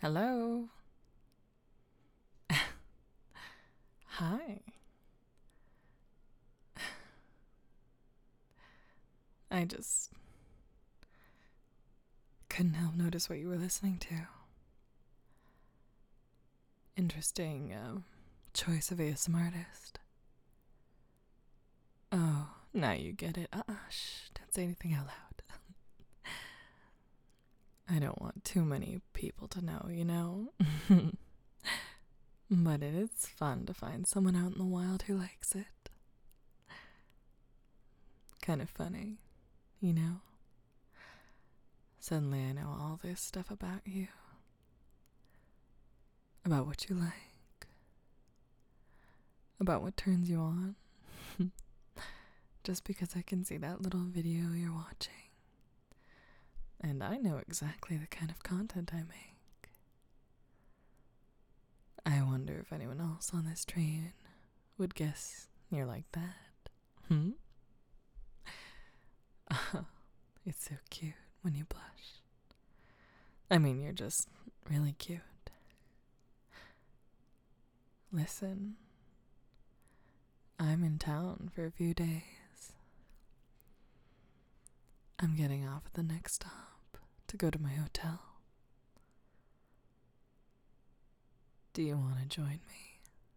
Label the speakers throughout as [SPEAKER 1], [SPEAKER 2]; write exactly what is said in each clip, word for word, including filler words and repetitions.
[SPEAKER 1] Hello. Hi. I just couldn't help notice what you were listening to. Interesting uh, choice of A S M R artist. Oh, now you get it. Uh-uh, shh, don't say anything out loud. I don't want too many people to know, you know? But it is fun to find someone out in the wild who likes it. Kind of funny, you know? Suddenly I know all this stuff about you. About what you like. About what turns you on. Just because I can see that little video you're watching. And I know exactly the kind of content I make. I wonder if anyone else on this train would guess you're like that. Hmm? It's so cute when you blush. I mean, you're just really cute. Listen, I'm in town for a few days. I'm getting off at the next stop to go to my hotel. Do you want to join me?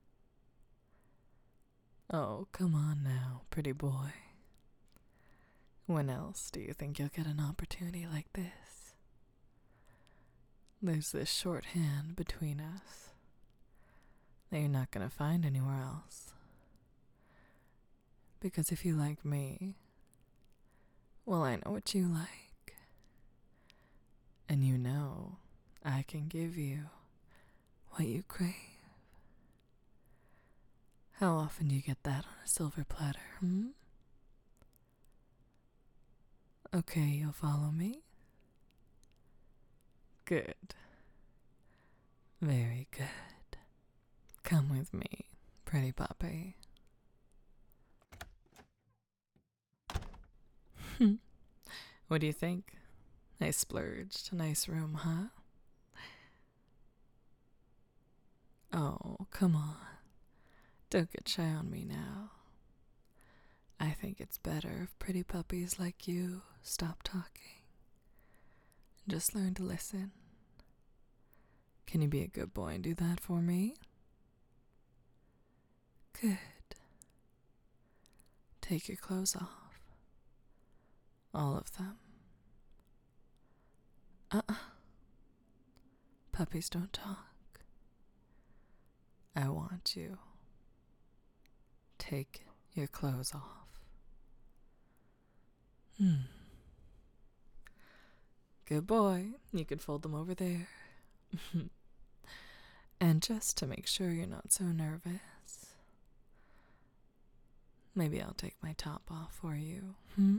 [SPEAKER 1] Oh, come on now, pretty boy. When else do you think you'll get an opportunity like this? There's this shorthand between us that you're not going to find anywhere else. Because if you like me, well, I know what you like. And you know I can give you what you crave. How often do you get that on a silver platter, hmm? Okay, you'll follow me? Good. Very good. Come with me, pretty puppy. What do you think? I splurged. Nice room, huh? Oh, come on. Don't get shy on me now. I think it's better if pretty puppies like you stop talking and just learn to listen. Can you be a good boy and do that for me? Good. Take your clothes off. All of them. Uh-uh. Puppies don't talk. I want you. Take your clothes off. Hmm. Good boy. You can fold them over there. And just to make sure you're not so nervous, maybe I'll take my top off for you. Hmm?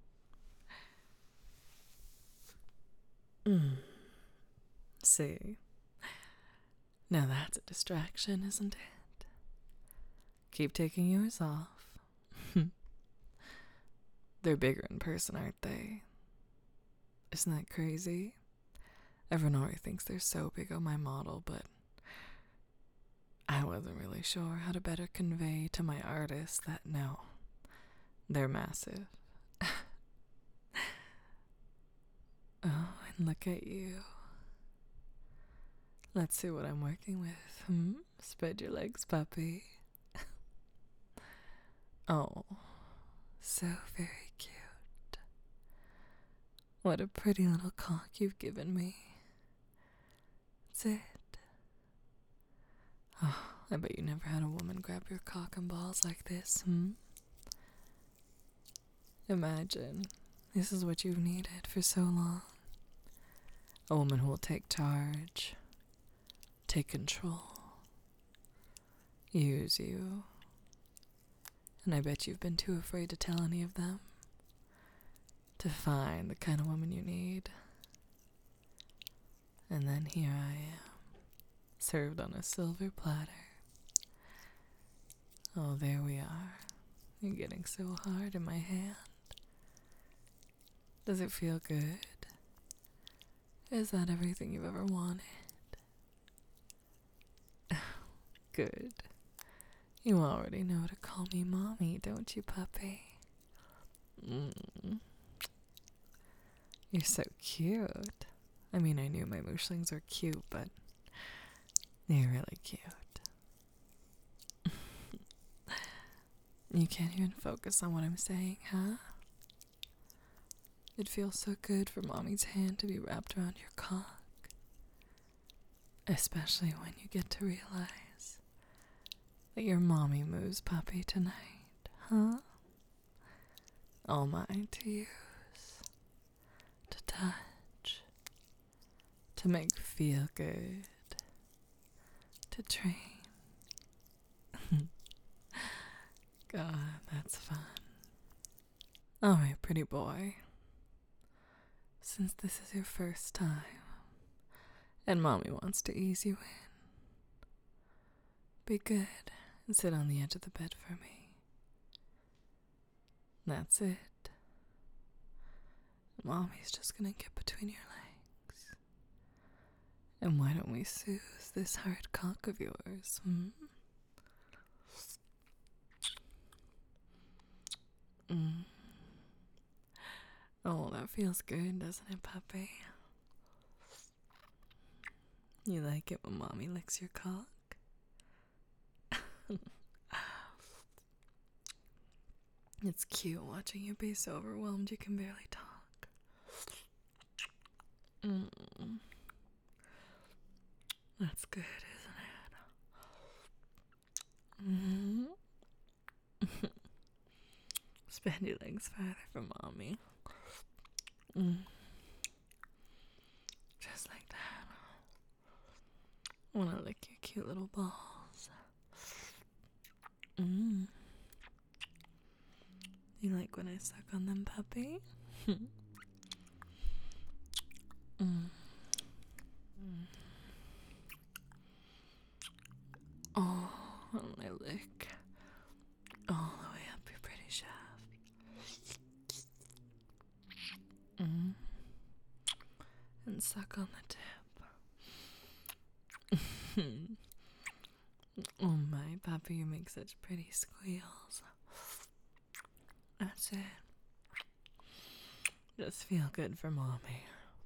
[SPEAKER 1] Mm. See? Now that's a distraction, isn't it? Keep taking yours off. They're bigger in person, aren't they? Isn't that crazy? Everyone already thinks they're so big on my model, but I wasn't really sure how to better convey to my artists that no, they're massive. Oh, and look at you. Let's see what I'm working with. Hmm? Spread your legs, puppy. Oh, so very cute. What a pretty little cock you've given me. That's it. Oh, I bet you never had a woman grab your cock and balls like this, hmm? Imagine, this is what you've needed for so long. A woman who will take charge, take control, use you. And I bet you've been too afraid to tell any of them. To find the kind of woman you need. And then here I am, served on a silver platter. Oh, there we are. You're getting so hard in my hand. Does it feel good? Is that everything you've ever wanted? Good. You already know to call me mommy, don't you, puppy? Mm. You're so cute. I mean, I knew my Mooshlings were cute, but they're really cute. You can't even focus on what I'm saying, huh? It feels so good for mommy's hand to be wrapped around your cock. Especially when you get to realize that your mommy moves puppy tonight, huh? All mine to use, to touch, to make feel good, to train. God, that's fun. Alright, pretty boy. Since this is your first time, and mommy wants to ease you in, be good and sit on the edge of the bed for me. That's it. Mommy's just gonna get between your legs. And why don't we soothe this hard cock of yours, hmm? Mm. Oh, that feels good, doesn't it, puppy? You like it when mommy licks your cock? It's cute watching you be so overwhelmed you can barely talk. Mm. That's good, isn't it? Mm-hmm. Spread your legs farther from mommy. Mm. Just like that. I want to lick your cute little balls. Mm. You like when I suck on them, puppy? mm. Mm. Oh, and I lick all the way up your pretty shaft. Mm. And suck on the tip. Oh my, puppy, you make such pretty squeals. That's it. Just feel good for mommy.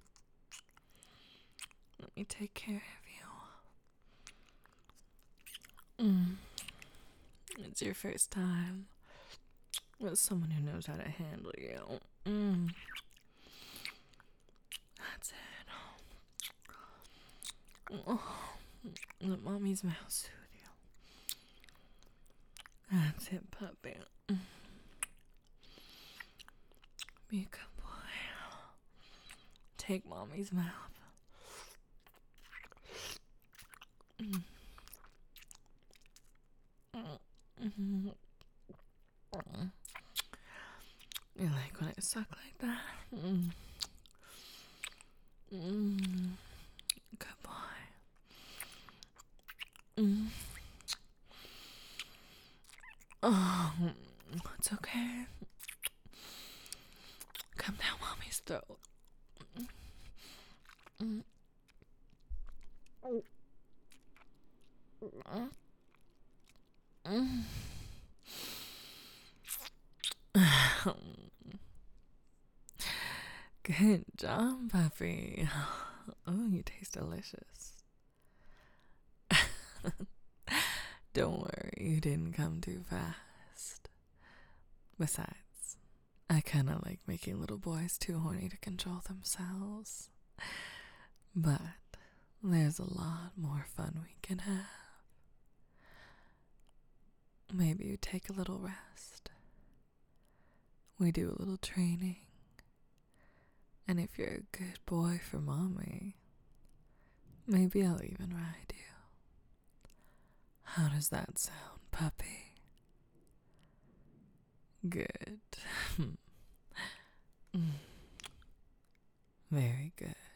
[SPEAKER 1] Let me take care of you. Mm. It's your first time with someone who knows how to handle you. Mm. That's it. Oh. Let mommy's mouth soothe you. That's it, puppy. Mm. Be a good boy. Take mommy's mouth. Mm. Mm-hmm. You like when I suck like that? Mm. Mm. Good boy. Mm. Oh, it's okay. Come down mommy's throat. Mm. Mm. Good job, puppy. Oh, you taste delicious. Don't worry, you didn't come too fast. Besides, I kinda like making little boys too horny to control themselves. But there's a lot more fun we can have. Maybe you take a little rest. We do a little training. And if you're a good boy for mommy, maybe I'll even ride you. How does that sound, puppy? Good. Mm. Very good.